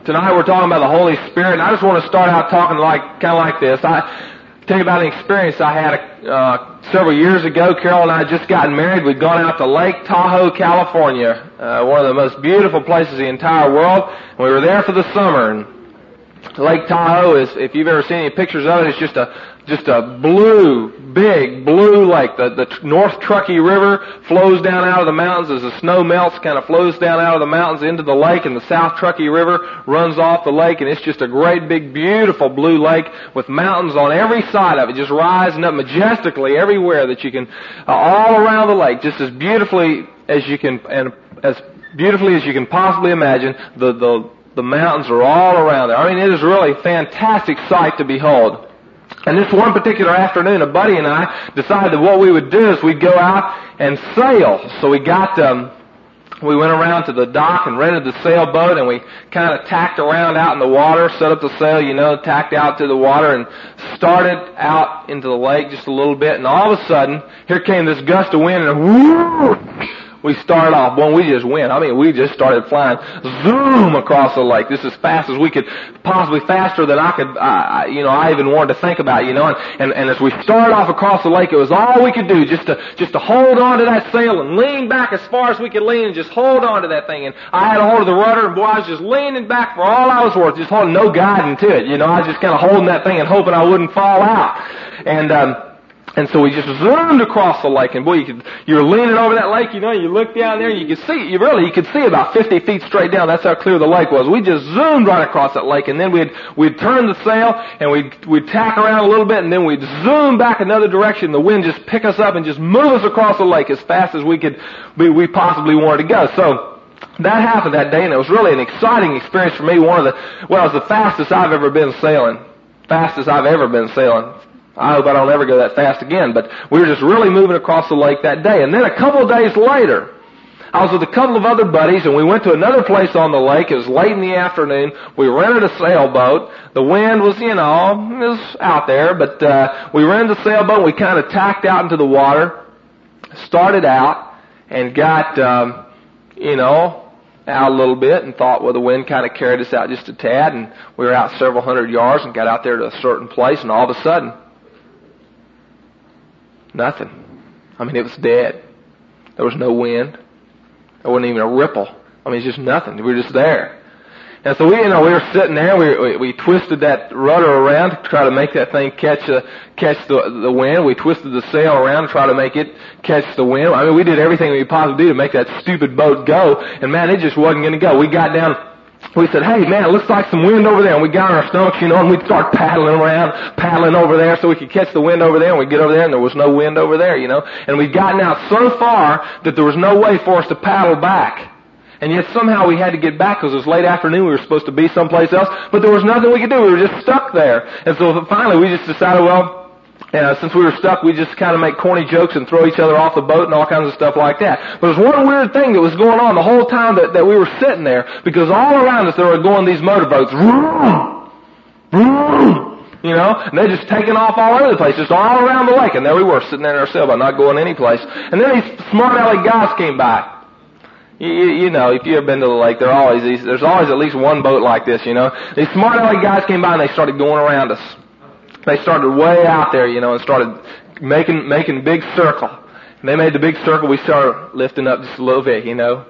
Tonight we're talking about the Holy Spirit, and I just want to start out talking kind of like this. I tell you about an experience I had several years ago. Carol and I had just gotten married. We'd gone out to Lake Tahoe, California, one of the most beautiful places in the entire world. And we were there for the summer. And Lake Tahoe is, if you've ever seen any pictures of it, it's just a big blue lake. The North Truckee River flows down out of the mountains as the snow melts, kind of flows down out of the mountains into the lake, and the South Truckee River runs off the lake, and it's just a great big beautiful blue lake with mountains on every side of it, just rising up majestically everywhere that you can, all around the lake, just as beautifully as you can, and as beautifully as you can possibly imagine. The mountains are all around there. I mean, it is really a fantastic sight to behold. And this one particular afternoon, a buddy and I decided that what we would do is we'd go out and sail. So we went around to the dock and rented the sailboat, and we kind of tacked around out in the water, set up the sail, tacked out to the water, and started out into the lake just a little bit. And all of a sudden, here came this gust of wind, and whoo! We started off, we just went. I mean, we just started flying, zoom, across the lake. This as fast as we could, possibly faster than I could, I even wanted to think about, and as we started off across the lake, it was all we could do, just to hold on to that sail and lean back as far as we could lean and just hold on to that thing. And I had a hold of the rudder, and boy, I was just leaning back for all I was worth, just holding, no guiding to it, I was just kind of holding that thing and hoping I wouldn't fall out. And so we just zoomed across the lake, and boy, you're leaning over that lake, you look down there, and you could see about 50 feet straight down. That's how clear the lake was. We just zoomed right across that lake, and then we'd turn the sail, and we'd tack around a little bit, and then we'd zoom back another direction. The wind just pick us up and just move us across the lake as fast as we possibly wanted to go. So that happened that day, and it was really an exciting experience for me. It was the fastest I've ever been sailing. Fastest I've ever been sailing. I hope I don't ever go that fast again, but we were just really moving across the lake that day. And then a couple of days later, I was with a couple of other buddies, and we went to another place on the lake. It was late in the afternoon. We rented a sailboat. The wind was, it was out there, but we rented the sailboat, and we kind of tacked out into the water, started out, and got, out a little bit, and thought, the wind kind of carried us out just a tad, and we were out several hundred yards and got out there to a certain place, and all of a sudden, nothing. I mean, it was dead. There was no wind. There wasn't even a ripple. I mean, it's just nothing. We were just there. And so we were sitting there. We twisted that rudder around to try to make that thing catch the wind. We twisted the sail around to try to make it catch the wind. I mean, we did everything we possibly do to make that stupid boat go. And man, it just wasn't going to go. We got down. We said, hey man, it looks like some wind over there. And we got on our stomachs, and we'd start paddling over there so we could catch the wind over there. And we'd get over there, and there was no wind over there, And we'd gotten out so far that there was no way for us to paddle back. And yet somehow we had to get back because it was late afternoon. We were supposed to be someplace else, but there was nothing we could do. We were just stuck there. And so finally we just decided, since we were stuck, we just kind of make corny jokes and throw each other off the boat and all kinds of stuff like that. But there was one weird thing that was going on the whole time that we were sitting there, because all around us there were going these motorboats. Vroom! Vroom! And they're just taking off all over the place, just all around the lake. And there we were, sitting there in our sailboat, not going any place. And then these smart aleck guys came by. If you've ever been to the lake, there's always at least one boat like this, These smart aleck guys came by, and they started going around us. They started way out there, and started making big circle. And they made the big circle. We started lifting up just a little bit,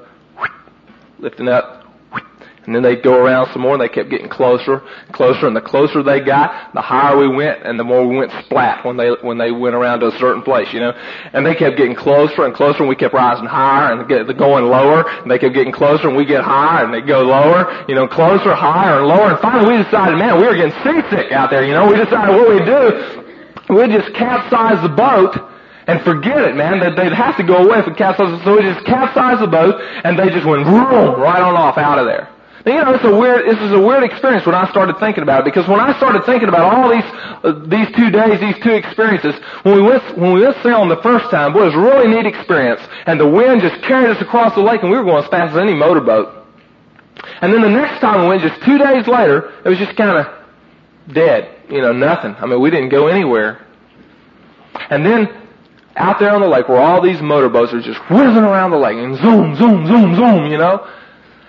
lifting up. And then they'd go around some more, and they kept getting closer, closer. And the closer they got, the higher we went, and the more we went splat when they went around to a certain place, And they kept getting closer and closer, and we kept rising higher and going lower. And they kept getting closer, and we get higher, and they go lower, closer, higher, and lower. And finally we decided, man, we were getting seasick out there, We decided what we'd do, we'd just capsize the boat and forget it, man. That they'd have to go away if we capsized. So we just capsized the boat, and they just went vroom, right on off out of there. Now, this is a weird experience when I started thinking about it, because when I started thinking about all these 2 days, these two experiences, when we went sailing the first time, boy, it was a really neat experience, and the wind just carried us across the lake, and we were going as fast as any motorboat. And then the next time we went, just 2 days later, it was just kind of dead, nothing. I mean, we didn't go anywhere. And then out there on the lake, where all these motorboats are just whizzing around the lake, and zoom, zoom, zoom, zoom,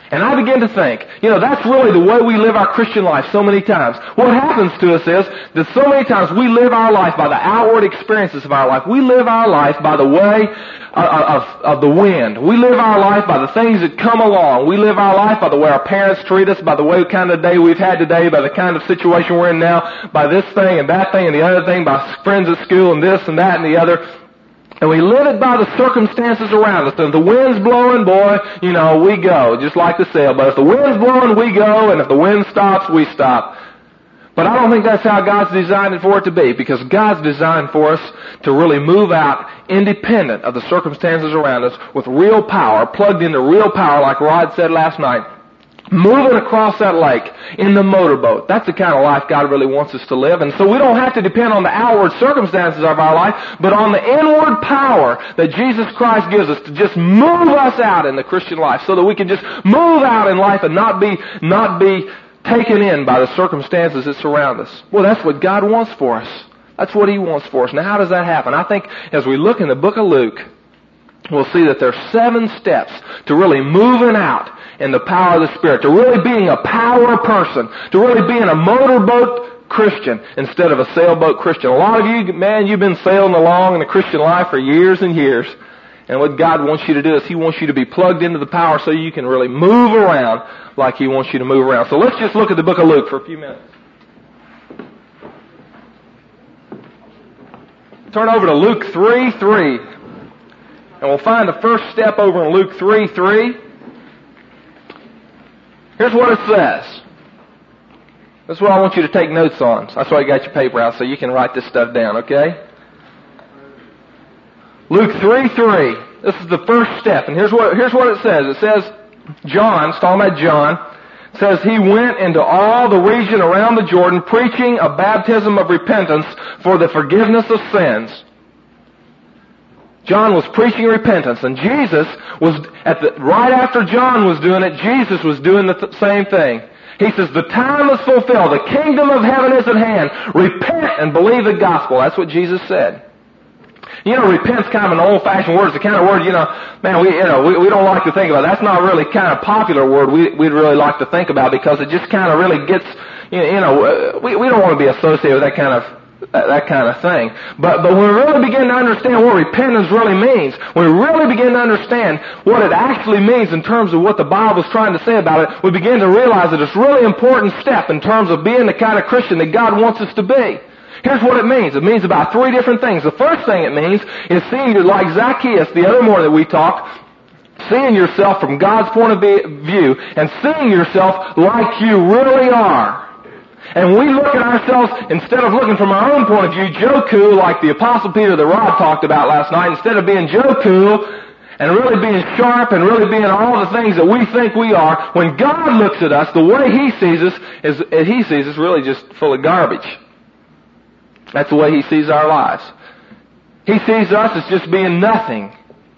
And I begin to think, that's really the way we live our Christian life so many times. What happens to us is that so many times we live our life by the outward experiences of our life. We live our life by the way of the wind. We live our life by the things that come along. We live our life by the way our parents treat us, by the way kind of day we've had today, by the kind of situation we're in now, by this thing and that thing and the other thing, by friends at school and this and that and the other. And we live it by the circumstances around us. And if the wind's blowing, boy, we go, just like the sailboat. If the wind's blowing, we go, and if the wind stops, we stop. But I don't think that's how God's designed it for it to be, because God's designed for us to really move out independent of the circumstances around us with real power, plugged into real power, like Rod said last night. Moving across that lake in the motorboat. That's the kind of life God really wants us to live. And so we don't have to depend on the outward circumstances of our life, but on the inward power that Jesus Christ gives us to just move us out in the Christian life, so that we can just move out in life and not be taken in by the circumstances that surround us. Well, that's what God wants for us. That's what He wants for us. Now, how does that happen? I think as we look in the book of Luke, we'll see that there's 7 steps to really moving out in the power of the Spirit, to really being a power person, to really being a motorboat Christian instead of a sailboat Christian. A lot of you, man, you've been sailing along in the Christian life for years and years. And what God wants you to do is He wants you to be plugged into the power so you can really move around like He wants you to move around. So let's just look at the book of Luke for a few minutes. Turn over to Luke 3:3. And we'll find the first step over in Luke 3:3. Here's what it says. That's what I want you to take notes on. That's why I got your paper out, so you can write this stuff down, okay? Luke 3:3. This is the first step. And here's what it says. It says, John, it's talking about John, says he went into all the region around the Jordan preaching a baptism of repentance for the forgiveness of sins. John was preaching repentance, and Jesus was, right after John was doing it, Jesus was doing the same thing. He says, the time is fulfilled, the kingdom of heaven is at hand, repent and believe the gospel. That's what Jesus said. Repent's kind of an old-fashioned word. It's the kind of word, man, we don't like to think about. That's not really kind of popular word we'd really like to think about, because it just kind of really gets, we don't want to be associated with that kind of thing. But when we really begin to understand what repentance really means, when we really begin to understand what it actually means in terms of what the Bible's trying to say about it, we begin to realize that it's a really important step in terms of being the kind of Christian that God wants us to be. Here's what it means. It means about 3 different things. The first thing it means is seeing, like Zacchaeus the other morning that we talked, seeing yourself from God's point of view and seeing yourself like you really are. And we look at ourselves, instead of looking from our own point of view, Joe Cool, like the Apostle Peter that Rod talked about last night, instead of being Joe Cool and really being sharp and really being all the things that we think we are, when God looks at us, the way He sees us really just full of garbage. That's the way He sees our lives. He sees us as just being nothing.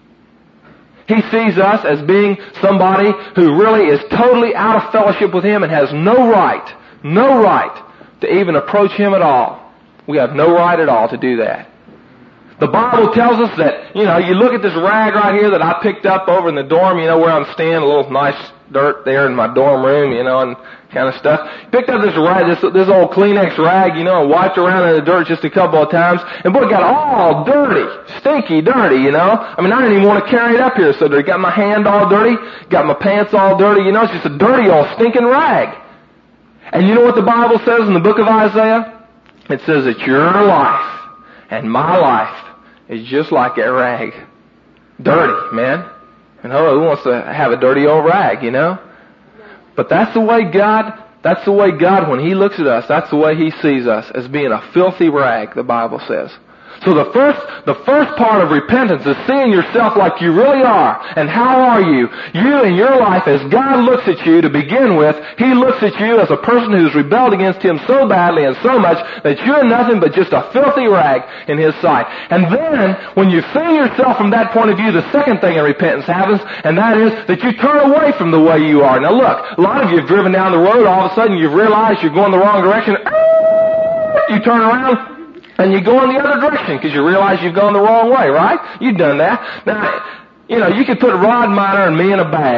He sees us as being somebody who really is totally out of fellowship with Him and has no right to even approach Him at all. We have no right at all to do that. The Bible tells us that, you look at this rag right here that I picked up over in the dorm, where I'm staying, a little nice dirt there in my dorm room, and kind of stuff. Picked up this rag, this old Kleenex rag, and wiped around in the dirt just a couple of times, and boy, it got all dirty, stinky dirty, I didn't even want to carry it up here, so I got my hand all dirty, got my pants all dirty, it's just a dirty old stinking rag. And you know what the Bible says in the book of Isaiah? It says that your life and my life is just like that rag. Dirty, man. And who wants to have a dirty old rag, But that's the way God, when He looks at us, that's the way He sees us, as being a filthy rag, the Bible says. So the first part of repentance is seeing yourself like you really are. And how are you? You in your life, as God looks at you to begin with, He looks at you as a person who's rebelled against Him so badly and so much that you're nothing but just a filthy rag in His sight. And then, when you see yourself from that point of view, the second thing in repentance happens, and that is that you turn away from the way you are. Now look, a lot of you have driven down the road, all of a sudden you've realized you're going the wrong direction. You turn around, and you go in the other direction because you realize you've gone the wrong way, right? You've done that. Now, you could put Rod Miner and me in a bag,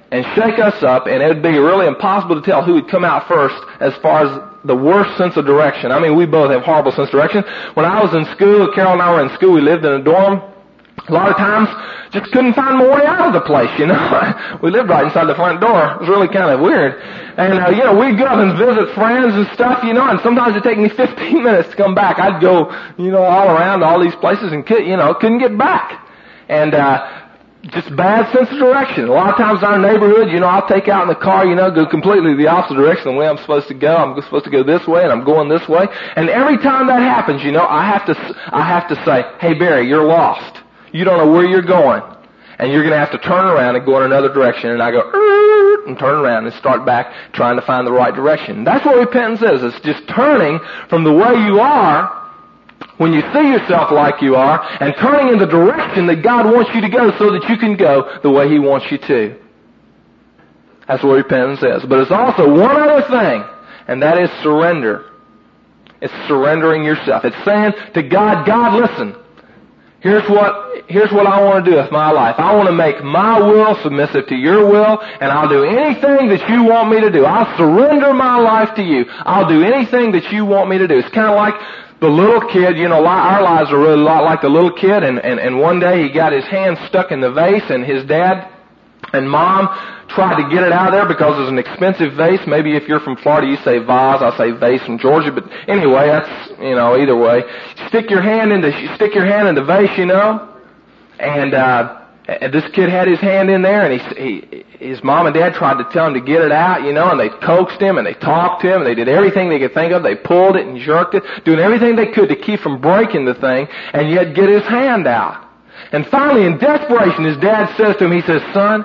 and shake us up, and it would be really impossible to tell who would come out first as far as the worst sense of direction. I mean, we both have horrible sense of direction. When I was in school, Carol and I were in school, we lived in a dorm. A lot of times, just couldn't find my way out of the place, you know. We lived right inside the front door. It was really kind of weird. And, we'd go up and visit friends and stuff, and sometimes it'd take me 15 minutes to come back. I'd go, all around all these places and, couldn't get back. And, just bad sense of direction. A lot of times in our neighborhood, I'll take out in the car, go completely the opposite direction than the way I'm supposed to go. I'm supposed to go this way and I'm going this way. And every time that happens, I have to say, hey Barry, you're lost. You don't know where you're going. And you're going to have to turn around and go in another direction. And I go, and turn around and start back trying to find the right direction. That's what repentance is. It's just turning from the way you are when you see yourself like you are, and turning in the direction that God wants you to go so that you can go the way He wants you to. That's what repentance is. But it's also one other thing, and that is surrender. It's surrendering yourself. It's saying to God, God, listen, here's what I want to do with my life. I want to make my will submissive to your will, and I'll do anything that you want me to do. I'll surrender my life to you. I'll do anything that you want me to do. It's kind of like the little kid, our lives are really a lot like the little kid, and one day he got his hand stuck in the vase, and his dad and mom tried to get it out of there because it's an expensive vase. Maybe if you're from Florida, you say vase, I say vase from Georgia, but anyway, that's, either way. Stick your hand in the vase, and this kid had his hand in there, and his mom and dad tried to tell him to get it out, and they coaxed him, and they talked to him, and they did everything they could think of. They pulled it and jerked it, doing everything they could to keep from breaking the thing, and yet get his hand out. And finally, in desperation, his dad says to him, he says, son,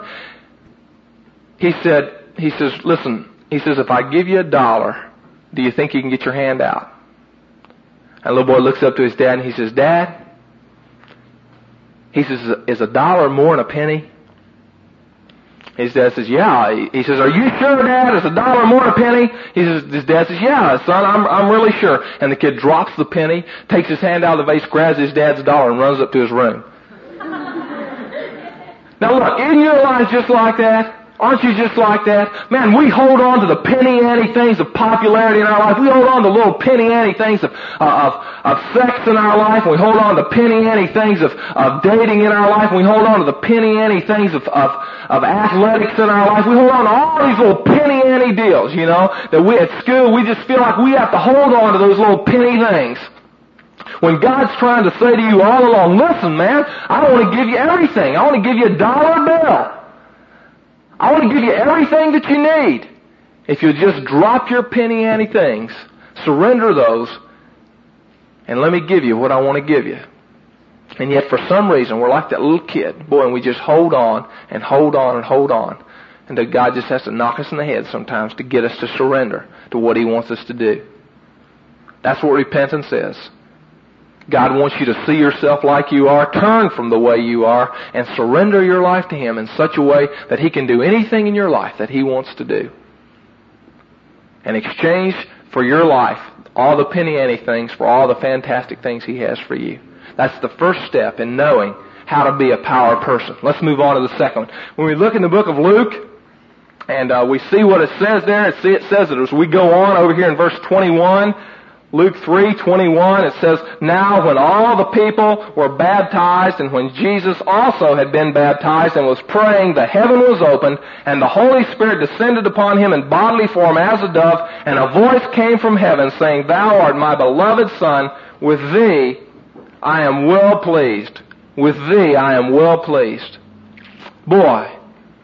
listen, if I give you $1, do you think you can get your hand out? And the little boy looks up to his dad, and he says, Dad, he says, is $1 more than a penny? His dad says, yeah. He says, are you sure, Dad? Is $1 more than a penny? His dad says, yeah, son, I'm really sure. And the kid drops the penny, takes his hand out of the vase, grabs his dad's dollar, and runs up to his room. Now look, isn't your life just like that? Aren't you just like that? Man, we hold on to the penny-ante things of popularity in our life. We hold on to little penny-ante things of sex in our life. We hold on to penny-ante things of dating in our life. We hold on to the penny-ante things of athletics in our life. We hold on to all these little penny-ante deals, that we at school, we just feel like we have to hold on to those little penny things. When God's trying to say to you all along, listen, man, I want to give you everything. I want to give you $1 bill. I want to give you everything that you need. If you'll just drop your penny-ante things, surrender those, and let me give you what I want to give you. And yet for some reason, we're like that little kid. Boy, and we just hold on and hold on and hold on. And that God just has to knock us in the head sometimes to get us to surrender to what He wants us to do. That's what repentance is. God wants you to see yourself like you are, turn from the way you are, and surrender your life to Him in such a way that He can do anything in your life that He wants to do. And exchange for your life all the penny-ante things for all the fantastic things He has for you. That's the first step in knowing how to be a power person. Let's move on to the second one. When we look in the book of Luke, and we see what it says there, it says that as we go on over here in verse 21, Luke 3:21, it says, now when all the people were baptized, and when Jesus also had been baptized and was praying, the heaven was opened, and the Holy Spirit descended upon him in bodily form as a dove, and a voice came from heaven saying, Thou art my beloved Son, with thee I am well pleased. With thee I am well pleased. Boy,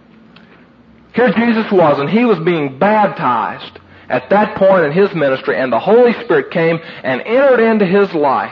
here Jesus was, and he was being baptized at that point in his ministry, and the Holy Spirit came and entered into his life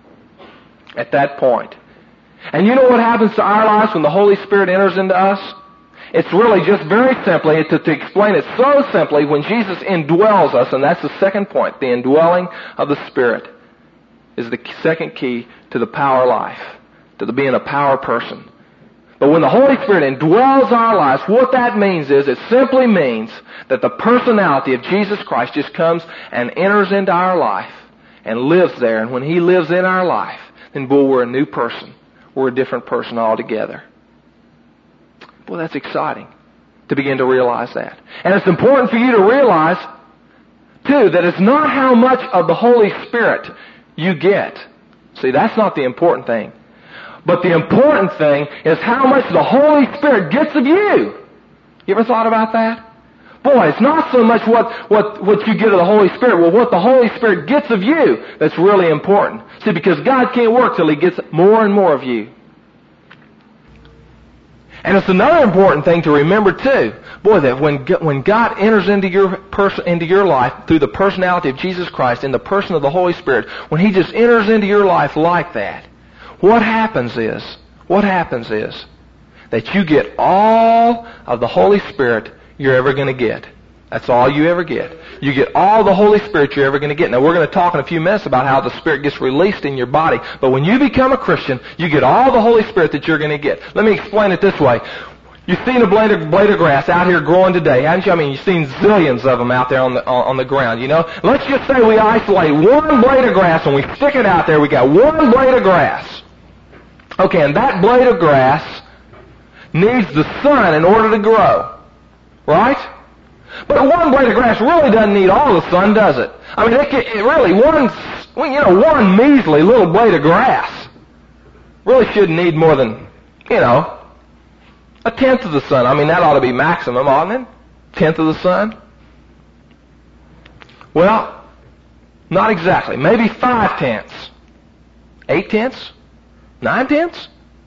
at that point. And you know what happens to our lives when the Holy Spirit enters into us? It's really just very simply, to explain it so simply, when Jesus indwells us, and that's the second point, the indwelling of the Spirit is the second key to the power life, to the being a power person. But when the Holy Spirit indwells our lives, what that means is, it simply means that the personality of Jesus Christ just comes and enters into our life and lives there. And when He lives in our life, then boy, we're a new person. We're a different person altogether. Boy, that's exciting. to begin to realize that. And it's important for you to realize, too, that it's not how much of the Holy Spirit you get. See, that's not the important thing. But the important thing is how much the Holy Spirit gets of you. You ever thought about that? Boy, it's not so much what you get of the Holy Spirit, well, what the Holy Spirit gets of you that's really important. See, because God can't work till He gets more and more of you. And it's another important thing to remember too. Boy, that when God enters into your life through the personality of Jesus Christ, in the person of the Holy Spirit, when He just enters into your life like that, what happens is that you get all of the Holy Spirit you're ever going to get. That's all you ever get. You get all the Holy Spirit you're ever going to get. Now, we're going to talk in a few minutes about how the Spirit gets released in your body. But when you become a Christian, you get all the Holy Spirit that you're going to get. Let me explain it this way. You've seen a blade of grass out here growing today, haven't you? I mean, you've seen zillions of them out there on the ground, you know. Let's just say we isolate one blade of grass and we stick it out there. We got one blade of grass. Okay, and that blade of grass needs the sun in order to grow. Right? But one blade of grass really doesn't need all the sun, does it? I mean, one measly little blade of grass really shouldn't need more than, a tenth of the sun. I mean, that ought to be maximum, oughtn't it? Tenth of the sun? Well, not exactly. Maybe 5/10. 8/10? 9/10?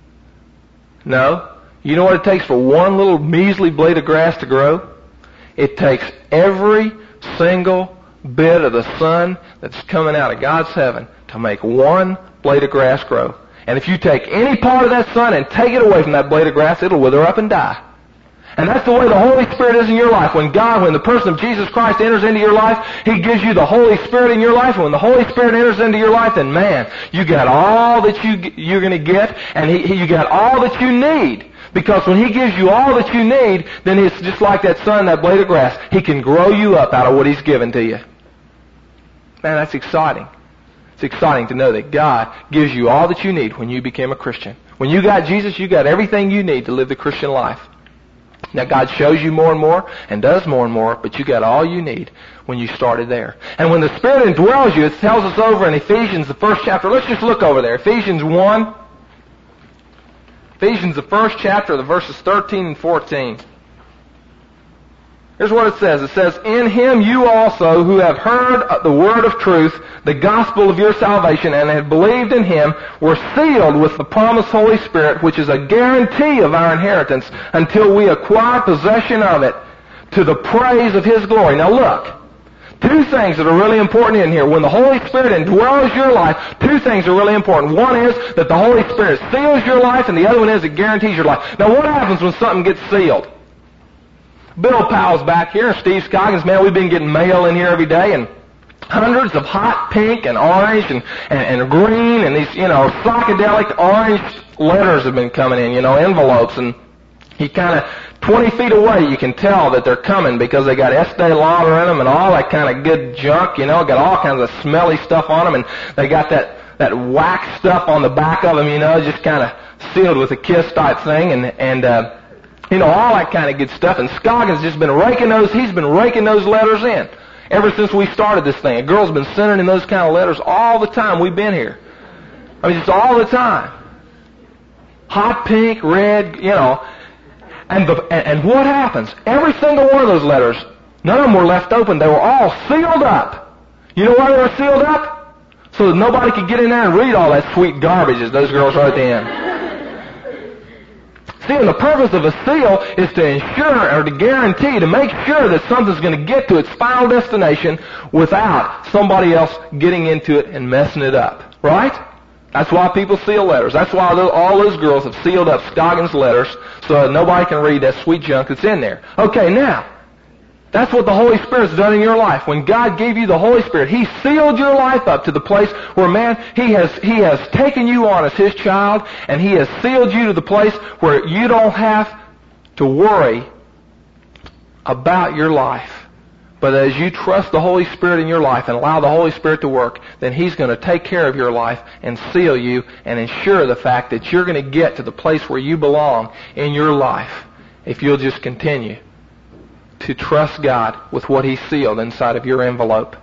No. You know what it takes for one little measly blade of grass to grow? It takes every single bit of the sun that's coming out of God's heaven to make one blade of grass grow. And if you take any part of that sun and take it away from that blade of grass, it'll wither up and die. And that's the way the Holy Spirit is in your life. When the person of Jesus Christ enters into your life, He gives you the Holy Spirit in your life. And when the Holy Spirit enters into your life, then man, you got all that you're going to get, and you got all that you need. Because when He gives you all that you need, then it's just like that sun, that blade of grass. He can grow you up out of what He's given to you. Man, that's exciting. It's exciting to know that God gives you all that you need when you became a Christian. When you got Jesus, you got everything you need to live the Christian life. Now, God shows you more and more and does more and more, but you got all you need when you started there. And when the Spirit indwells you, it tells us over in Ephesians, the first chapter. Let's just look over there. Ephesians 1. Ephesians, the first chapter, the verses 13 and 14. Here's what it says. It says, "In Him you also, who have heard the word of truth, the gospel of your salvation, and have believed in Him, were sealed with the promised Holy Spirit, which is a guarantee of our inheritance, until we acquire possession of it, to the praise of His glory." Now look. Two things that are really important in here. When the Holy Spirit indwells your life, two things are really important. One is that the Holy Spirit seals your life, and the other one is it guarantees your life. Now what happens when something gets sealed? Bill Powell's back here, and Steve Scoggins, man, we've been getting mail in here every day, and hundreds of hot pink and orange and green and these, psychedelic orange letters have been coming in, envelopes, and you kind of 20 feet away, you can tell that they're coming because they got Estee Lauder in them and all that kind of good junk, got all kinds of smelly stuff on them, and they got that wax stuff on the back of them, just kind of sealed with a kiss type thing, and all that kind of good stuff. And Scoggins he's been raking those letters in ever since we started this thing. A girl's been sending in those kind of letters all the time we've been here. I mean, just all the time. Hot pink, red, And what happens? Every single one of those letters, none of them were left open. They were all sealed up. You know why they were sealed up? So that nobody could get in there and read all that sweet garbage as those girls wrote at the end. See, and the purpose of a seal is to ensure or to guarantee, to make sure that something's going to get to its final destination without somebody else getting into it and messing it up. Right? That's why people seal letters. That's why all those girls have sealed up Scoggins letters so that nobody can read that sweet junk that's in there. Okay, now, that's what the Holy Spirit's done in your life. When God gave you the Holy Spirit, He sealed your life up to the place where, man, He has taken you on as His child, and He has sealed you to the place where you don't have to worry about your life. But as you trust the Holy Spirit in your life and allow the Holy Spirit to work, then He's going to take care of your life and seal you and ensure the fact that you're going to get to the place where you belong in your life if you'll just continue to trust God with what He sealed inside of your envelope.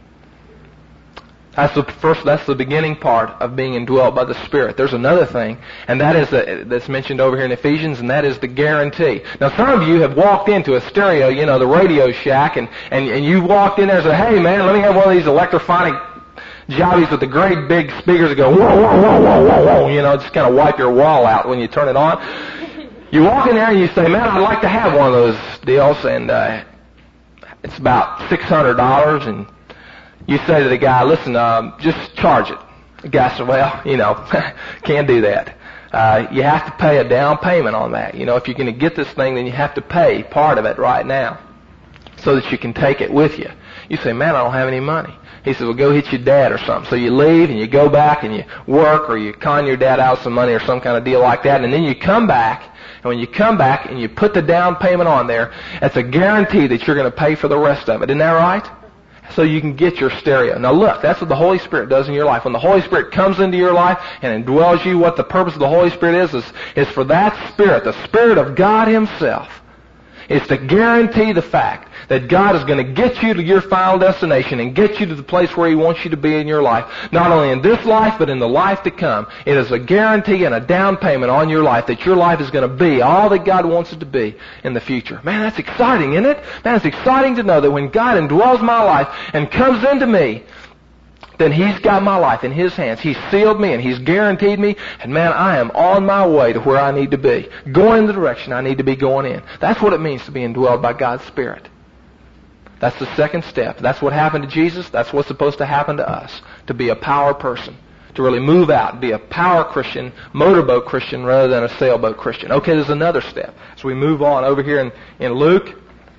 That's the beginning part of being indwelt by the Spirit. There's another thing, and that is that's mentioned over here in Ephesians, and that is the guarantee. Now, some of you have walked into a stereo, the Radio Shack, and you walked in there and said, "Hey, man, let me have one of these electrophonic jobbies with the great big speakers that go, whoa, whoa, whoa, whoa, whoa, whoa," just kind of wipe your wall out when you turn it on. You walk in there and you say, "Man, I'd like to have one of those deals," and it's about $600, and you say to the guy, "Listen, just charge it." The guy said, "Well, can't do that. You have to pay a down payment on that. If you're going to get this thing, then you have to pay part of it right now so that you can take it with you." You say, "Man, I don't have any money." He said, "Well, go hit your dad or something." So you leave and you go back and you work, or you con your dad out some money or some kind of deal like that, and then you come back. And when you come back and you put the down payment on there, that's a guarantee that you're going to pay for the rest of it. Isn't that right? So you can get your stereo. Now look, that's what the Holy Spirit does in your life. When the Holy Spirit comes into your life and indwells you, what the purpose of the Holy Spirit is for that Spirit, the Spirit of God Himself, is to guarantee the fact that God is going to get you to your final destination and get you to the place where He wants you to be in your life. Not only in this life, but in the life to come. It is a guarantee and a down payment on your life that your life is going to be all that God wants it to be in the future. Man, that's exciting, isn't it? Man, it's exciting to know that when God indwells my life and comes into me, then He's got my life in His hands. He's sealed me and He's guaranteed me. And man, I am on my way to where I need to be. Going in the direction I need to be going in. That's what it means to be indwelled by God's Spirit. That's the second step. That's what happened to Jesus. That's what's supposed to happen to us. To be a power person. To really move out. Be a power Christian, motorboat Christian, rather than a sailboat Christian. Okay, there's another step. So we move on over here in Luke.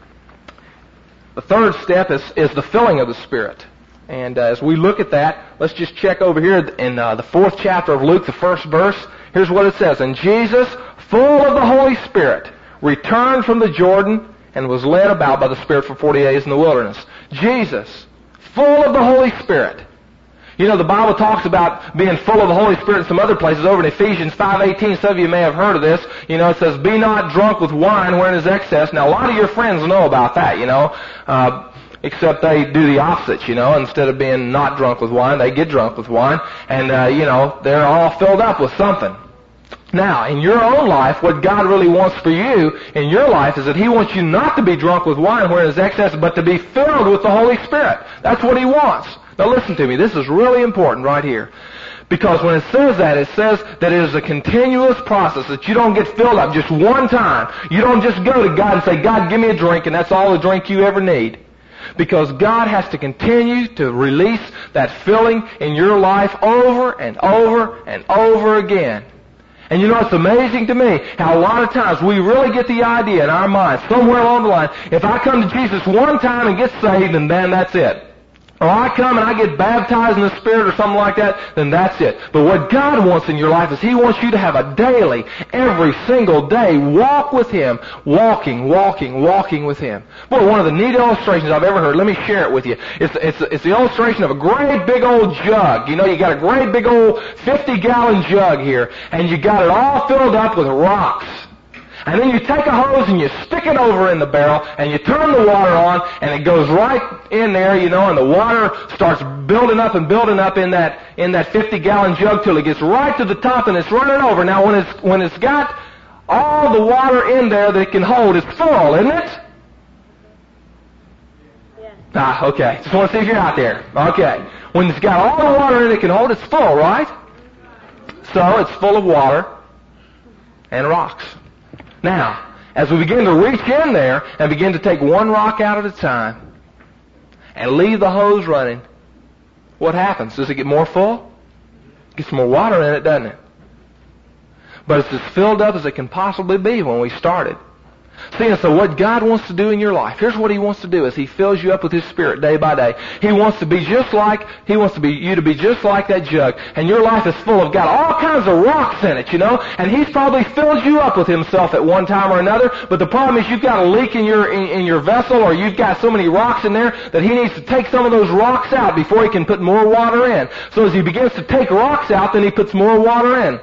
The third step is the filling of the Spirit. And as we look at that, let's just check over here in the 4th chapter of Luke, the 1st verse. Here's what it says. "And Jesus, full of the Holy Spirit, returned from the Jordan and was led about by the Spirit for 40 days in the wilderness." Jesus, full of the Holy Spirit. The Bible talks about being full of the Holy Spirit in some other places. Over in Ephesians 5:18, some of you may have heard of this. It says, "Be not drunk with wine wherein is excess." Now, a lot of your friends know about that, except they do the opposite, Instead of being not drunk with wine, they get drunk with wine. And, they're all filled up with something. Now, in your own life, what God really wants for you in your life is that He wants you not to be drunk with wine where there's excess, but to be filled with the Holy Spirit. That's what He wants. Now listen to me. This is really important right here. Because when it says that it is a continuous process, that you don't get filled up just one time. You don't just go to God and say, "God, give me a drink," and that's all the drink you ever need. Because God has to continue to release that filling in your life over and over and over again. And it's amazing to me how a lot of times we really get the idea in our minds, somewhere along the line, if I come to Jesus one time and get saved, and then that's it. Or I come and I get baptized in the Spirit or something like that, then that's it. But what God wants in your life is He wants you to have a daily, every single day, walk with Him, walking with Him. Boy, one of the neat illustrations I've ever heard, let me share it with you. It's the illustration of a great big old jug. You got a great big old 50-gallon jug here, and you got it all filled up with rocks. And then you take a hose and you stick it over in the barrel and you turn the water on and it goes right in there, and the water starts building up in that 50-gallon jug till it gets right to the top and it's running over. Now when it's got all the water in there that it can hold, it's full, isn't it? Yeah. Okay. Just want to see if you're out there. Okay. When it's got all the water in it can hold, it's full, right? So it's full of water and rocks. Now, as we begin to reach in there and begin to take one rock out at a time and leave the hose running, what happens? Does it get more full? It gets more water in it, doesn't it? But it's as filled up as it can possibly be when we started. See, and so what God wants to do in your life, here's what He wants to do is He fills you up with His Spirit day by day. He wants you to be just like that jug. And your life is full of, got all kinds of rocks in it, and He's probably filled you up with Himself at one time or another, but the problem is you've got a leak in your vessel, or you've got so many rocks in there that He needs to take some of those rocks out before He can put more water in. So as He begins to take rocks out, then He puts more water in.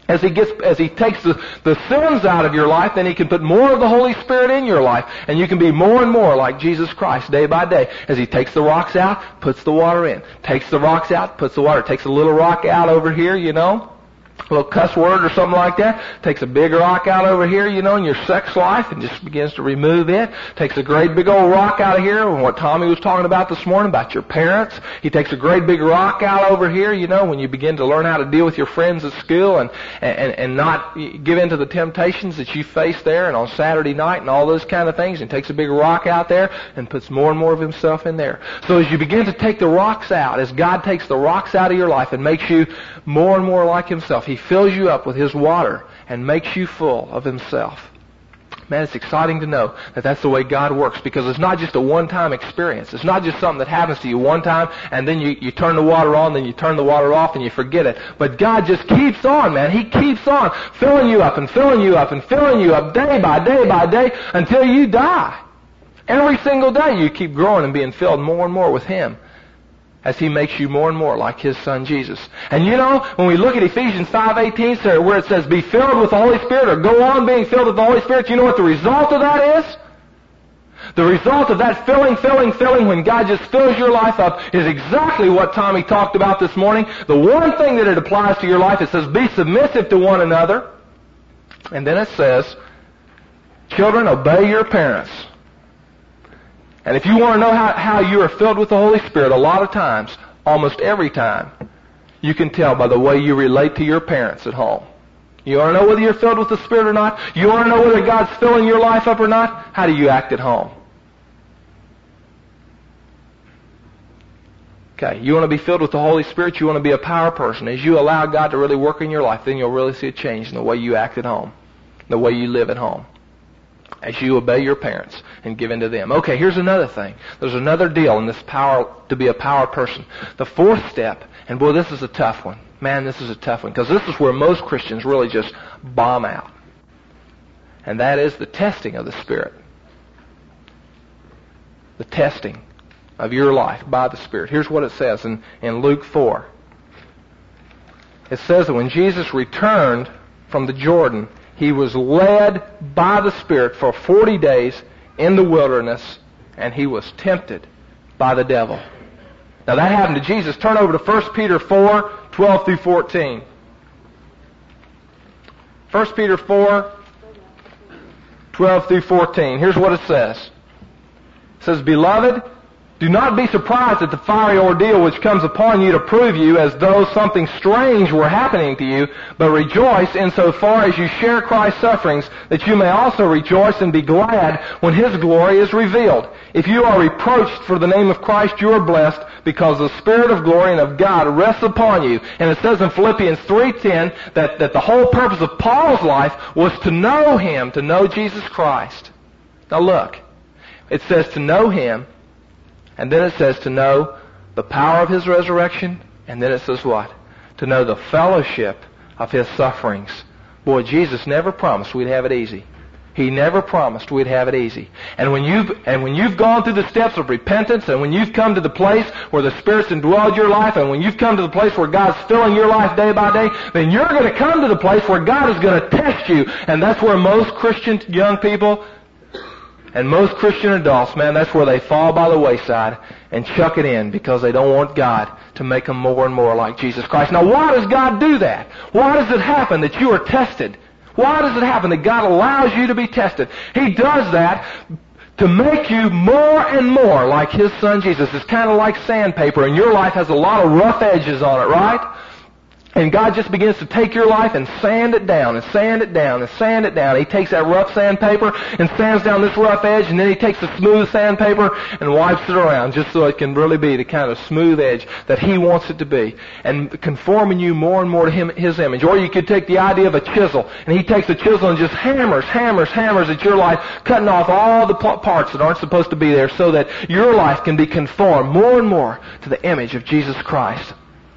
As He takes the sins out of your life, then He can put more of the Holy Spirit in your life. And you can be more and more like Jesus Christ day by day. As He takes the rocks out, puts the water in. Takes the rocks out, puts the water. Takes a little rock out over here, a little cuss word or something like that. Takes a big rock out over here, in your sex life and just begins to remove it. Takes a great big old rock out of here, what Tommy was talking about this morning, about your parents. He takes a great big rock out over here, when you begin to learn how to deal with your friends at school and not give in to the temptations that you face there and on Saturday night and all those kind of things. And takes a big rock out there and puts more and more of Himself in there. So as you begin to take the rocks out, as God takes the rocks out of your life and makes you more and more like Himself, He fills you up with His water and makes you full of Himself. Man, it's exciting to know that that's the way God works, because it's not just a one-time experience. It's not just something that happens to you one time and then you turn the water on, then you turn the water off and you forget it. But God just keeps on, man. He keeps on filling you up and filling you up and filling you up day by day by day until you die. Every single day you keep growing and being filled more and more with Him, as He makes you more and more like His Son Jesus. And when we look at Ephesians 5:18, where it says, be filled with the Holy Spirit, or go on being filled with the Holy Spirit, you know what the result of that is? The result of that filling, when God just fills your life up, is exactly what Tommy talked about this morning. The one thing that it applies to your life, it says, be submissive to one another. And then it says, children, obey your parents. And if you want to know how you are filled with the Holy Spirit, a lot of times, almost every time, you can tell by the way you relate to your parents at home. You want to know whether you're filled with the Spirit or not? You want to know whether God's filling your life up or not? How do you act at home? Okay, you want to be filled with the Holy Spirit, you want to be a power person. As you allow God to really work in your life, then you'll really see a change in the way you act at home, the way you live at home, as you obey your parents and give in to them. Okay, here's another thing. There's another deal in this power, to be a power person. The fourth step, and boy, this is a tough one. Man, this is a tough one, because this is where most Christians really just bomb out. And that is the testing of the Spirit. The testing of your life by the Spirit. Here's what it says in Luke 4. It says that when Jesus returned from the Jordan, He was led by the Spirit for 40 days in the wilderness, and He was tempted by the devil. Now that happened to Jesus. Turn over to 1 Peter 4, 12 through 14. 1 Peter 4, 12 through 14. Here's what it says. It says, Beloved, do not be surprised at the fiery ordeal which comes upon you to prove you as though something strange were happening to you, but rejoice insofar as you share Christ's sufferings, that you may also rejoice and be glad when His glory is revealed. If you are reproached for the name of Christ, you are blessed, because the Spirit of glory and of God rests upon you. And it says in Philippians 3:10 that the whole purpose of Paul's life was to know Him, to know Jesus Christ. Now look, it says to know Him, and then it says to know the power of His resurrection, and then it says what? To know the fellowship of His sufferings. Boy, Jesus never promised we'd have it easy. He never promised we'd have it easy. And when you've gone through the steps of repentance, and when you've come to the place where the Spirit's indwelled your life, and when you've come to the place where God's filling your life day by day, then you're going to come to the place where God is going to test you. And that's where most Christian young people and most Christian adults, man, that's where they fall by the wayside and chuck it in, because they don't want God to make them more and more like Jesus Christ. Now, why does God do that? Why does it happen that you are tested? Why does it happen that God allows you to be tested? He does that to make you more and more like His Son Jesus. It's kind of like sandpaper, and your life has a lot of rough edges on it, right? And God just begins to take your life and sand it down and sand it down and sand it down. He takes that rough sandpaper and sands down this rough edge, and then He takes the smooth sandpaper and wipes it around just so it can really be the kind of smooth edge that He wants it to be, and conforming you more and more to His image. Or you could take the idea of a chisel, and He takes the chisel and just hammers at your life, cutting off all the parts that aren't supposed to be there, so that your life can be conformed more and more to the image of Jesus Christ.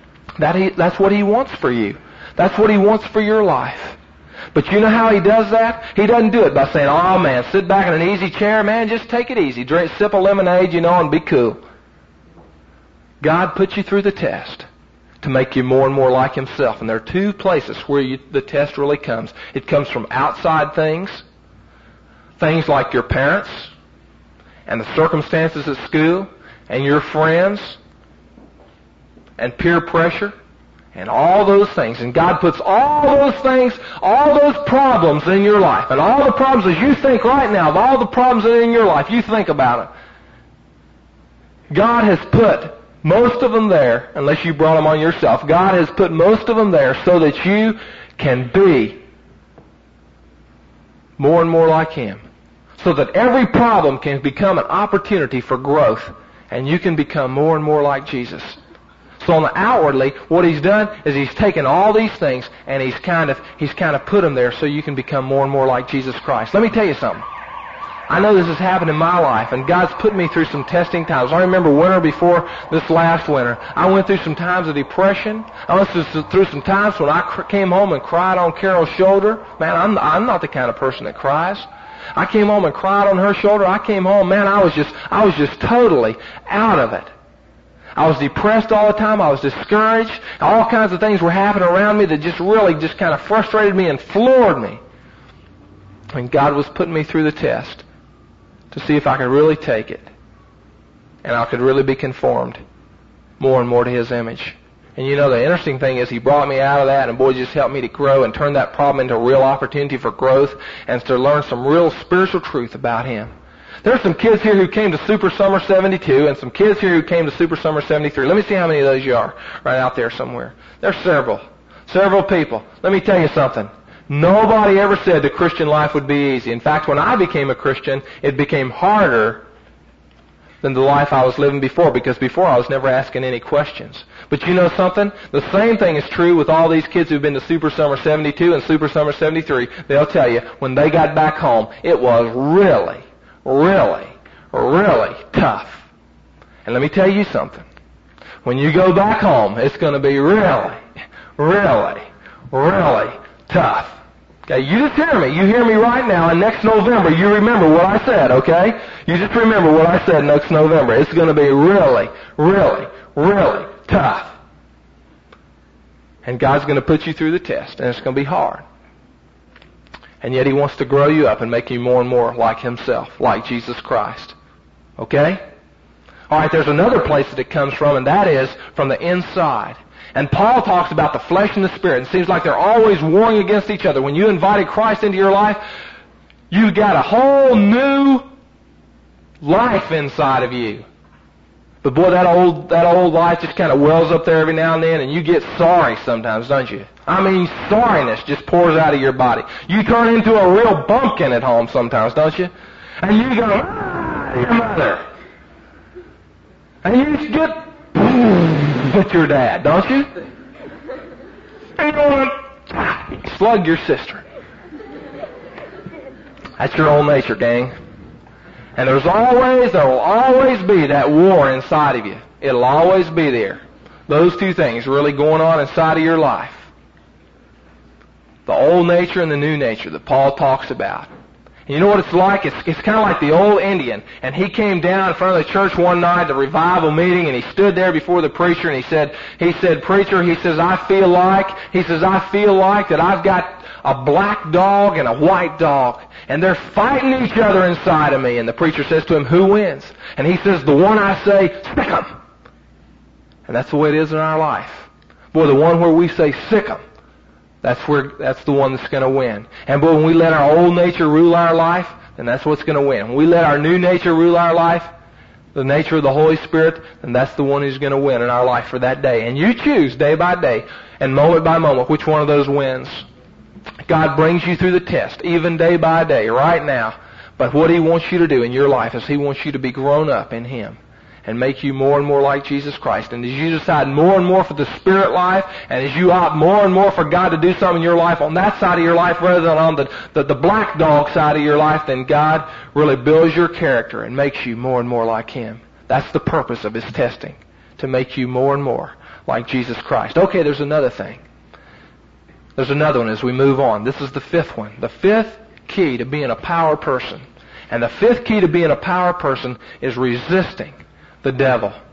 That's what He wants for you. That's what He wants for your life. But you know how He does that? He doesn't do it by saying, oh man, sit back in an easy chair, man, just take it easy. Drink, sip a lemonade, and be cool. God puts you through the test to make you more and more like Himself. And there are two places where the test really comes. It comes from outside things like your parents and the circumstances at school and your friends and peer pressure and all those things. And God puts all those things, all those problems in your life. And all the problems, as you think right now, of all the problems that are in your life, you think about it. God has put most of them there, unless you brought them on yourself. God has put most of them there so that you can be more and more like Him. So that every problem can become an opportunity for growth, and you can become more and more like Jesus. So on the outwardly, what He's done is He's taken all these things and He's kind of put them there so you can become more and more like Jesus Christ. Let me tell you something. I know this has happened in my life, and God's put me through some testing times. I remember winter before this last winter, I went through some times of depression. I went through some times when I came home and cried on Carol's shoulder. Man, I'm not the kind of person that cries. I came home and cried on her shoulder. I came home, man, I was just totally out of it. I was depressed all the time. I was discouraged. All kinds of things were happening around me that just really just kind of frustrated me and floored me. And God was putting me through the test to see if I could really take it. And I could really be conformed more and more to His image. And you know, the interesting thing is He brought me out of that, and boy, just helped me to grow and turn that problem into a real opportunity for growth and to learn some real spiritual truth about Him. There's some kids here who came to Super Summer 72 and some kids here who came to Super Summer 73. Let me see how many of those you are right out there somewhere. There's several people. Let me tell you something. Nobody ever said the Christian life would be easy. In fact, when I became a Christian, it became harder than the life I was living before, because before I was never asking any questions. But you know something? The same thing is true with all these kids who've been to Super Summer 72 and Super Summer 73. They'll tell you, when they got back home, it was really, really, really tough. And let me tell you something. When you go back home, it's going to be really, really, really tough. Okay, you just hear me. You hear me right now, and next November, you remember what I said, okay? You just remember what I said next November. It's going to be really, really, really tough. And God's going to put you through the test, and it's going to be hard. And yet He wants to grow you up and make you more and more like Himself, like Jesus Christ. Okay? All right, there's another place that it comes from, and that is from the inside. And Paul talks about the flesh and the spirit. It seems like they're always warring against each other. When you invited Christ into your life, you got a whole new life inside of you. But boy, that old life just kind of wells up there every now and then, and you get sorry sometimes, don't you? I mean, sorriness just pours out of your body. You turn into a real bumpkin at home sometimes, don't you? And you go, your mother. And you get with your dad, don't you? And you want to slug your sister. That's your old nature, gang. And there will always be that war inside of you. It'll always be there. Those two things really going on inside of your life. The old nature and the new nature that Paul talks about. And you know what it's like? It's kind of like the old Indian. And he came down in front of the church one night at the revival meeting, and he stood there before the preacher, and he said, preacher, I feel like that I've got a black dog and a white dog, and they're fighting each other inside of me. And the preacher says to him, who wins? And he says, the one I say, sick 'em. And that's the way it is in our life. Boy, the one where we say, sick 'em, that's the one that's going to win. And boy, when we let our old nature rule our life, then that's what's going to win. When we let our new nature rule our life, the nature of the Holy Spirit, then that's the one who's going to win in our life for that day. And you choose day by day and moment by moment which one of those wins. God brings you through the test, even day by day, right now. But what He wants you to do in your life is He wants you to be grown up in Him and make you more and more like Jesus Christ. And as you decide more and more for the Spirit life, and as you opt more and more for God to do something in your life on that side of your life rather than on the black dog side of your life, then God really builds your character and makes you more and more like Him. That's the purpose of His testing, to make you more and more like Jesus Christ. Okay, there's another thing. There's another one as we move on. This is the fifth one. The fifth key to being a power person. And the fifth key to being a power person is resisting the devil.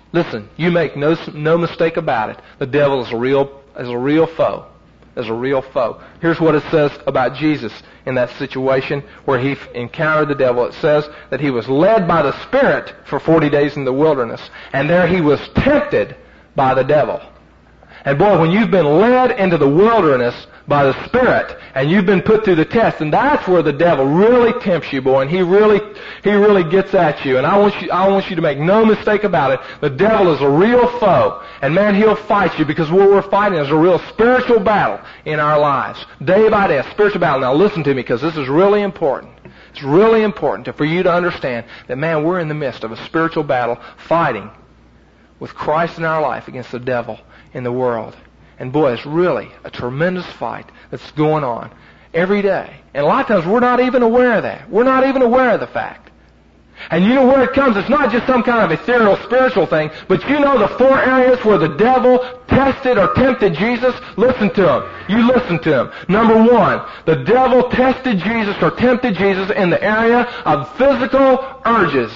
Listen, you make no mistake about it. The devil is a real foe. Is a real foe. Here's what it says about Jesus in that situation where he encountered the devil. It says that he was led by the Spirit for 40 days in the wilderness, and there he was tempted by the devil. And boy, when you've been led into the wilderness by the Spirit, and you've been put through the test, and that's where the devil really tempts you, boy, and he really gets at you. And I want you to make no mistake about it. The devil is a real foe, and man, he'll fight you, because what we're fighting is a real spiritual battle in our lives, day by day, a spiritual battle. Now listen to me, because this is really important. It's really important for you to understand that, man, we're in the midst of a spiritual battle, fighting with Christ in our life against the devil in the world. And boy, it's really a tremendous fight that's going on every day. And a lot of times we're not even aware of that. We're not even aware of the fact. And you know where it comes? It's not just some kind of ethereal spiritual thing, but you know the 4 areas where the devil tested or tempted Jesus? Listen to him. You listen to him. Number 1, the devil tested Jesus or tempted Jesus in the area of physical urges.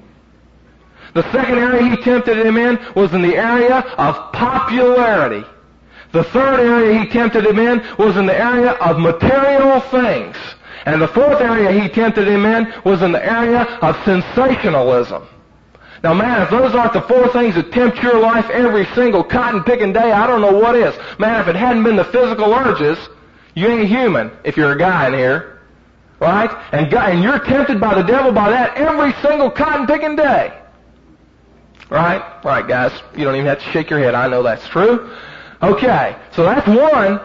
The second area he tempted him in was in the area of popularity. The third area he tempted him in was in the area of material things. And the fourth area he tempted him in was in the area of sensationalism. Now man, if those aren't the 4 things that tempt your life every single cotton-picking day, I don't know what is. Man, if it hadn't been the physical urges, you ain't human if you're a guy in here. Right? And you're tempted by the devil by that every single cotton-picking day. Right? Right, guys. You don't even have to shake your head. I know that's true. Okay, so that's one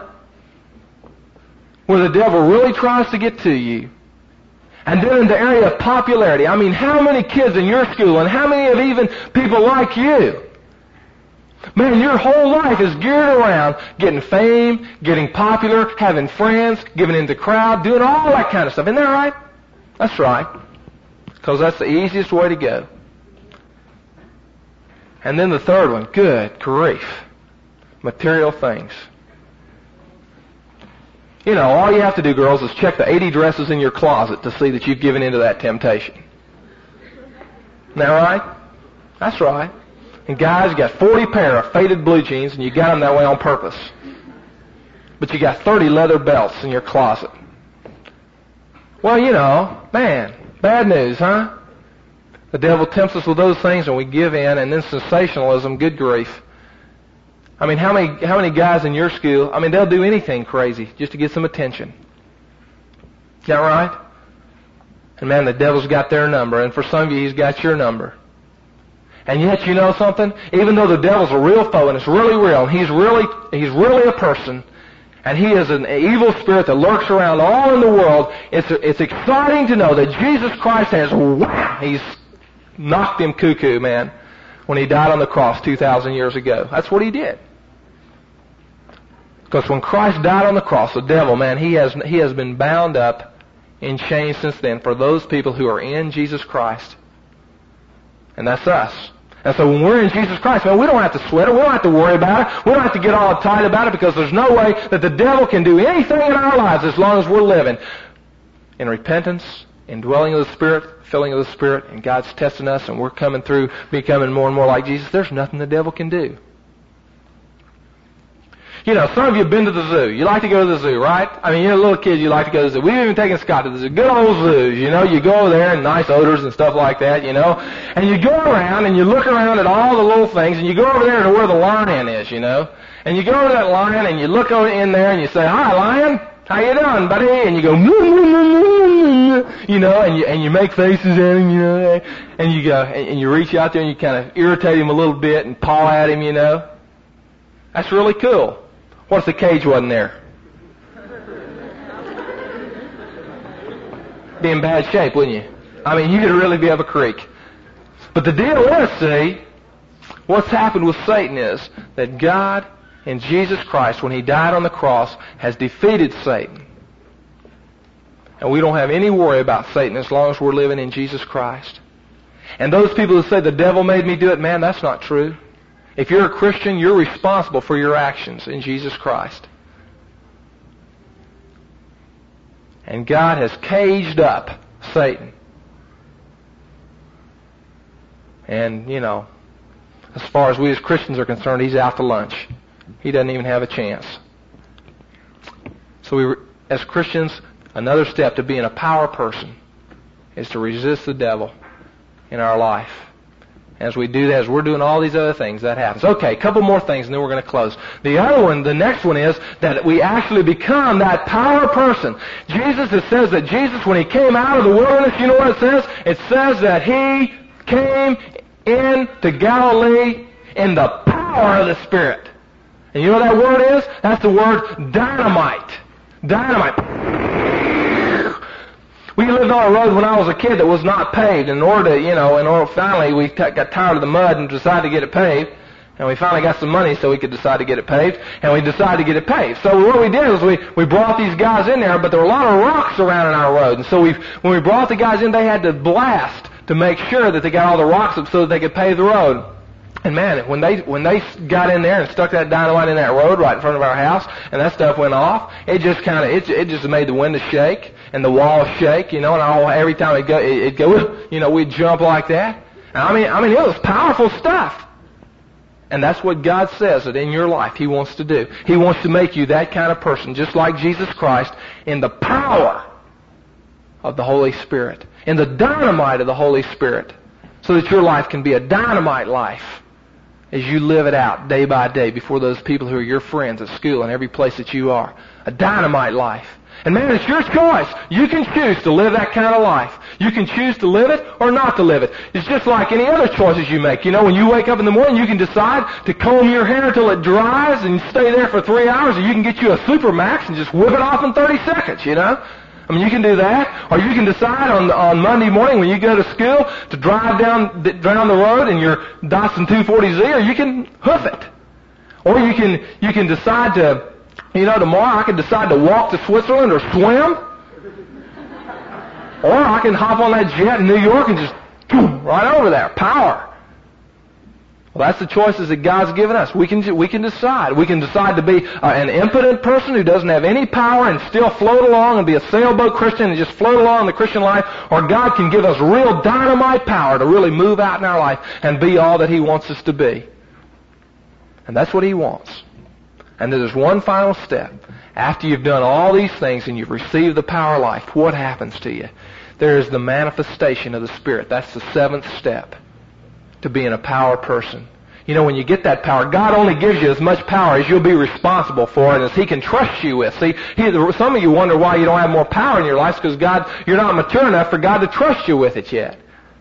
where the devil really tries to get to you. And then in the area of popularity, I mean, how many kids in your school and how many of even people like you, man, your whole life is geared around getting fame, getting popular, having friends, giving into crowd, doing all that kind of stuff. Isn't that right? That's right. Because that's the easiest way to go. And then the third one, good grief. Material things. You know, all you have to do, girls, is check the 80 dresses in your closet to see that you've given into that temptation. Isn't that right? That's right. And guys, you got 40 pair of faded blue jeans, and you got them that way on purpose. But you got 30 leather belts in your closet. Well, you know, man, bad news, huh? The devil tempts us with those things, and we give in, and then sensationalism, good grief. I mean, how many guys in your school, I mean, they'll do anything crazy just to get some attention. Is that right? And man, the devil's got their number, and for some of you, he's got your number. And yet, you know something? Even though the devil's a real foe, and it's really real, and he's really a person, and he is an evil spirit that lurks around all in the world, it's exciting to know that Jesus Christ he's knocked him cuckoo, man, when he died on the cross 2,000 years ago. That's what he did. Because when Christ died on the cross, the devil, man, he has been bound up in chains since then for those people who are in Jesus Christ. And that's us. And so when we're in Jesus Christ, man, we don't have to sweat it. We don't have to worry about it. We don't have to get all uptight about it, because there's no way that the devil can do anything in our lives as long as we're living in repentance, indwelling of the Spirit, filling of the Spirit, and God's testing us, and we're coming through, becoming more and more like Jesus. There's nothing the devil can do. You know, some of you have been to the zoo. You like to go to the zoo, right? I mean, you're little kids, you like to go to the zoo. We've even taken Scott to the zoo. Good old zoos, you know. You go over there and nice odors and stuff like that, you know. And you go around and you look around at all the little things, and you go over there to where the lion is, you know. And you go over to that lion and you look over in there and you say, "Hi, lion. How you doing, buddy?" And you go, you know, and you make faces at him, you know, and you go, and you reach out there and you kind of irritate him a little bit and paw at him, you know. That's really cool. What if the cage wasn't there? Be in bad shape, wouldn't you? I mean, you'd really be up a creek. But the deal is, see, what's happened with Satan is that God in Jesus Christ, when he died on the cross, has defeated Satan. And we don't have any worry about Satan as long as we're living in Jesus Christ. And those people who say the devil made me do it, man, that's not true. If you're a Christian, you're responsible for your actions in Jesus Christ. And God has caged up Satan. And, you know, as far as we as Christians are concerned, he's out to lunch. He doesn't even have a chance. So as Christians, another step to being a power person is to resist the devil in our life. As we do that, as we're doing all these other things, that happens. Okay, a couple more things, and then we're going to close. The next one is that we actually become that power person. It says that Jesus, when he came out of the wilderness, you know what it says? It says that he came into Galilee in the power of the Spirit. And you know what that word is? That's the word dynamite. Dynamite. We lived on a road when I was a kid that was not paved. Finally we got tired of the mud and decided to get it paved. And we finally got some money so we could decide to get it paved. And we decided to get it paved. So what we did was we brought these guys in there, but there were a lot of rocks around in our road. And so when we brought the guys in, they had to blast to make sure that they got all the rocks up so that they could pave the road. And man, when they got in there and stuck that dynamite in that road right in front of our house, and that stuff went off, it just made the windows shake and the walls shake, and every time it'd go, we'd jump like that. And I mean, it was powerful stuff. And that's what God says that in your life He wants to do. He wants to make you that kind of person, just like Jesus Christ, in the power of the Holy Spirit, in the dynamite of the Holy Spirit, so that your life can be a dynamite life as you live it out day by day before those people who are your friends at school and every place that you are. A dynamite life. And man, it's your choice. You can choose to live that kind of life. You can choose to live it or not to live it. It's just like any other choices you make. When you wake up in the morning, you can decide to comb your hair until it dries and stay there for 3 hours, or you can get you a Supermax and just whip it off in 30 seconds, I mean, you can do that, or you can decide on Monday morning when you go to school to drive down the road in your Datsun 240Z, or you can hoof it. Or you can decide to, tomorrow I can decide to walk to Switzerland or swim. Or I can hop on that jet in New York and just right over there. Power. Well, that's the choices that God's given us. We can decide. We can decide to be an impotent person who doesn't have any power and still float along and be a sailboat Christian and just float along in the Christian life. Or God can give us real dynamite power to really move out in our life and be all that He wants us to be. And that's what He wants. And there's one final step. After you've done all these things and you've received the power of life, what happens to you? There is the manifestation of the Spirit. That's the 7th step to being a power person. When you get that power, God only gives you as much power as you'll be responsible for and as He can trust you with. See, some of you wonder why you don't have more power in your life, because you're not mature enough for God to trust you with it yet.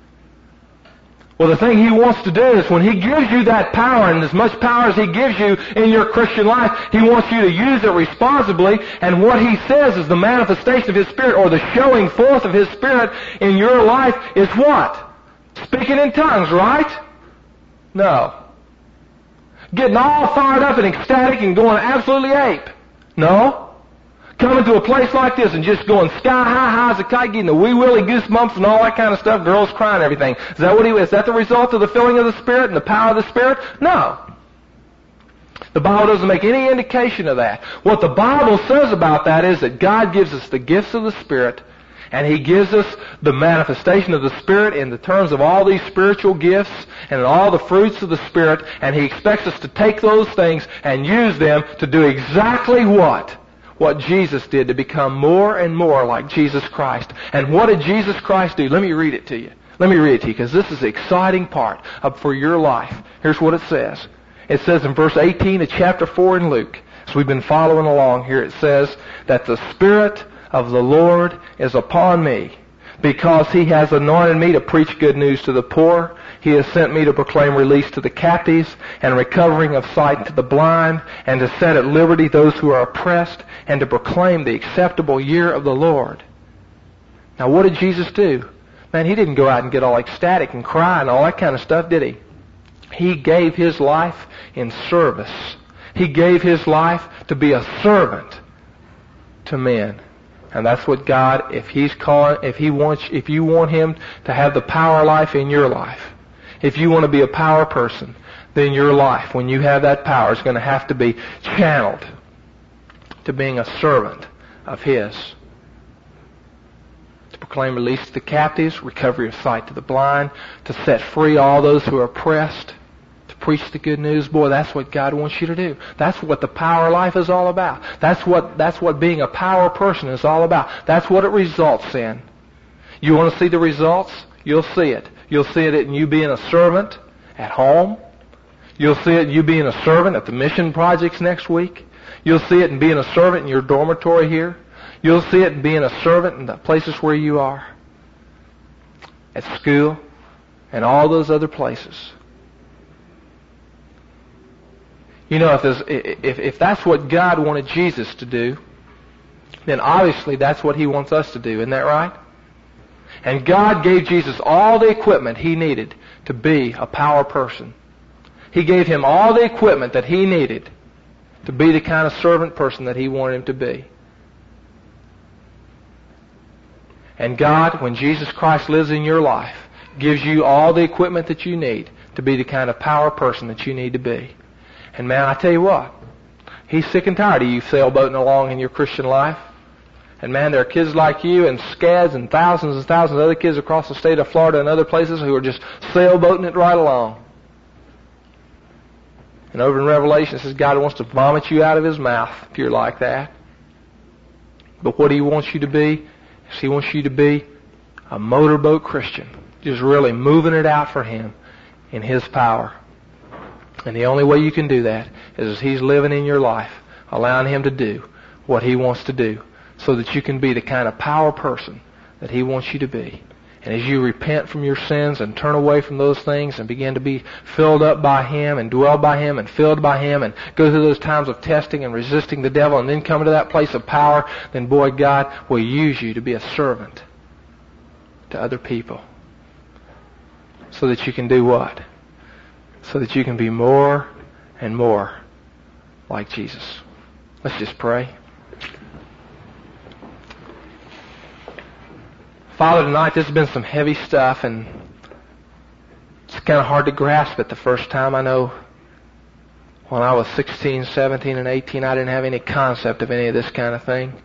Well, the thing He wants to do is when He gives you that power, and as much power as He gives you in your Christian life, He wants you to use it responsibly, and what He says is the manifestation of His Spirit, or the showing forth of His Spirit in your life is what? Speaking in tongues, right? No. Getting all fired up and ecstatic and going absolutely ape. No. Coming to a place like this and just going sky high as a kite, getting the wee willy goosebumps and all that kind of stuff, girls crying and everything. Is that the result of the filling of the Spirit and the power of the Spirit? No. The Bible doesn't make any indication of that. What the Bible says about that is that God gives us the gifts of the Spirit, and He gives us the manifestation of the Spirit in the terms of all these spiritual gifts and all the fruits of the Spirit, and He expects us to take those things and use them to do exactly what Jesus did, to become more and more like Jesus Christ. And what did Jesus Christ do? Let me read it to you. Because this is the exciting part for your life. Here's what it says. It says in verse 18 of chapter 4 in Luke. So we've been following along here. It says that the Spirit of the Lord is upon me, because He has anointed me to preach good news to the poor. He has sent me to proclaim release to the captives and recovering of sight to the blind, and to set at liberty those who are oppressed, and to proclaim the acceptable year of the Lord. Now what did Jesus do? Man, He didn't go out and get all ecstatic and cry and all that kind of stuff, did He? He gave His life in service. He gave His life to be a servant to men. And that's what God, if you want Him to have the power life in your life, if you want to be a power person, then your life, when you have that power, is going to have to be channeled to being a servant of His. To proclaim release to the captives, recovery of sight to the blind, to set free all those who are oppressed, to preach the good news. Boy, that's what God wants you to do. That's what the power life is all about. That's what being a power person is all about. That's what it results in. You want to see the results? You'll see it. You'll see it in you being a servant at home. You'll see it in you being a servant at the mission projects next week. You'll see it in being a servant in your dormitory here. You'll see it in being a servant in the places where you are. At school and all those other places. You know, if that's what God wanted Jesus to do, then obviously that's what He wants us to do. Isn't that right? And God gave Jesus all the equipment He needed to be a power person. He gave Him all the equipment that He needed to be the kind of servant person that He wanted Him to be. And God, when Jesus Christ lives in your life, gives you all the equipment that you need to be the kind of power person that you need to be. And man, I tell you what, He's sick and tired of you sailboating along in your Christian life. And man, there are kids like you and scads and thousands of other kids across the state of Florida and other places who are just sailboating it right along. And over in Revelation it says God wants to vomit you out of His mouth if you're like that. But what He wants you to be is He wants you to be a motorboat Christian. Just really moving it out for Him in His power. And the only way you can do that is as He's living in your life, allowing Him to do what He wants to do so that you can be the kind of power person that He wants you to be. And as you repent from your sins and turn away from those things and begin to be filled up by Him and dwell by Him and filled by Him and go through those times of testing and resisting the devil and then come to that place of power, then boy, God will use you to be a servant to other people. So that you can do what? So that you can be more and more like Jesus. Let's just pray. Father, tonight this has been some heavy stuff, and it's kind of hard to grasp it the first time. I know when I was 16, 17, and 18, I didn't have any concept of any of this kind of thing.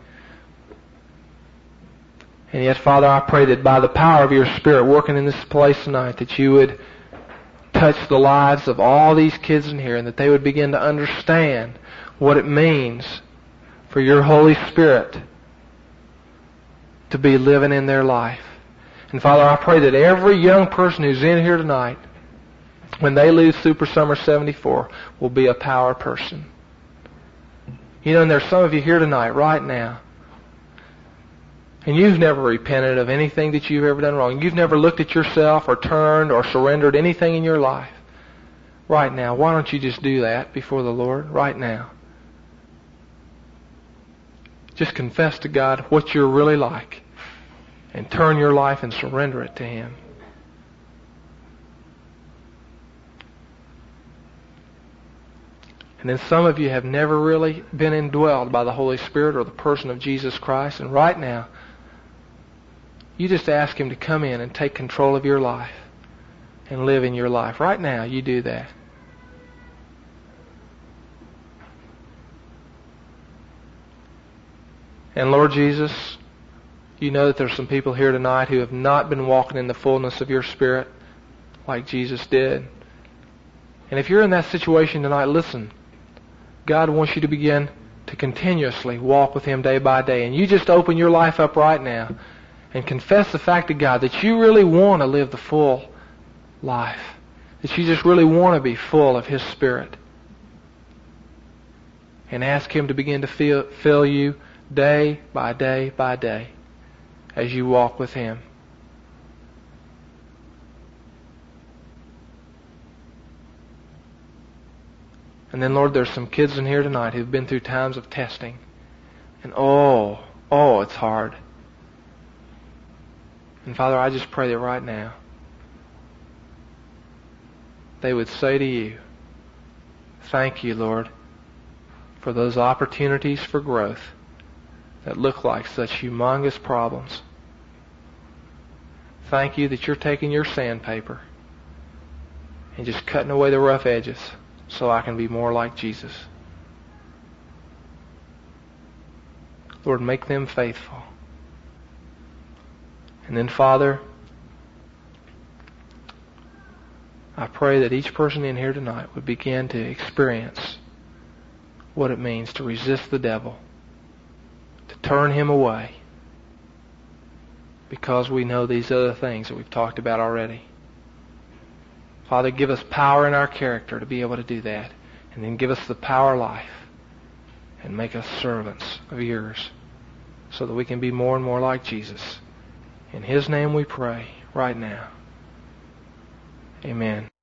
And yet, Father, I pray that by the power of your Spirit working in this place tonight, that you would touch the lives of all these kids in here, and that they would begin to understand what it means for your Holy Spirit to be living in their life. And Father, I pray that every young person who's in here tonight, when they leave Super Summer 74, will be a power person. You know, and there's some of you here tonight, right now, and you've never repented of anything that you've ever done wrong. You've never looked at yourself or turned or surrendered anything in your life. Right now, why don't you just do that before the Lord right now? Just confess to God what you're really like and turn your life and surrender it to Him. And then some of you have never really been indwelled by the Holy Spirit or the person of Jesus Christ. And right now, you just ask Him to come in and take control of your life and live in your life. Right now, you do that. And Lord Jesus, you know that there's some people here tonight who have not been walking in the fullness of your Spirit like Jesus did. And if you're in that situation tonight, listen. God wants you to begin to continuously walk with Him day by day. And you just open your life up right now and confess the fact to God that you really want to live the full life. That you just really want to be full of His Spirit. And ask Him to begin to fill you day by day by day as you walk with Him. And then, Lord, there's some kids in here tonight who've been through times of testing. And it's hard. And Father, I just pray that right now they would say to you, thank you, Lord, for those opportunities for growth that look like such humongous problems. Thank you that you're taking your sandpaper and just cutting away the rough edges so I can be more like Jesus. Lord, make them faithful. And then, Father, I pray that each person in here tonight would begin to experience what it means to resist the devil, to turn him away, because we know these other things that we've talked about already. Father, give us power in our character to be able to do that, and then give us the power of life, and make us servants of yours, so that we can be more and more like Jesus. In His name we pray right now. Amen.